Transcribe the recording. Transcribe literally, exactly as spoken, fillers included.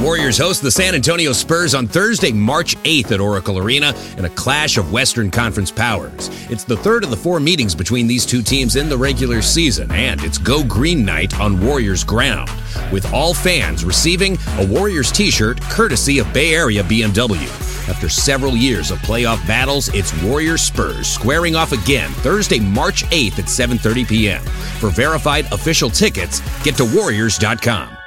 Warriors host the San Antonio Spurs on Thursday, March eighth at Oracle Arena in a clash of Western Conference powers. It's the third of the four meetings between these two teams in the regular season, and it's Go Green Night on Warriors ground, with all fans receiving a Warriors t-shirt courtesy of Bay Area B M W. After several years of playoff battles, it's Warriors Spurs squaring off again Thursday, March eighth at seven thirty p.m. For verified official tickets, get to warriors dot com.